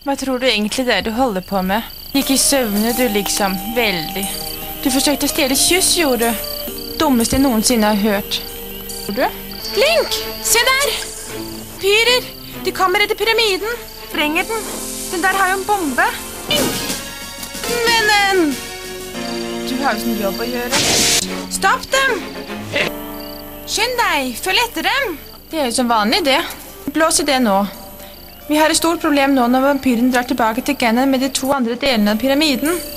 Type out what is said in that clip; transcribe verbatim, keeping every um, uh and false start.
Hva tror du egentlig det er du holder på med? Gikk i søvne du liksom, veldig. Du forsøkte å stjele kyss, gjorde du. Dummeste jeg noensinne har hørt. Gjorde du? Link! Se der! Pyrer! De kommer etter pyramiden. Sprenger den. Den der har jo en bombe. Link! Vennen! Du har jo sånn jobb å gjøre. Stopp dem! Skynd deg! Følg etter dem! Det er jo som vanlig, det. Blås i det nå. Vi har et stort problem nå når vampyren drar tilbake til Ganon med de to andre delene av pyramiden.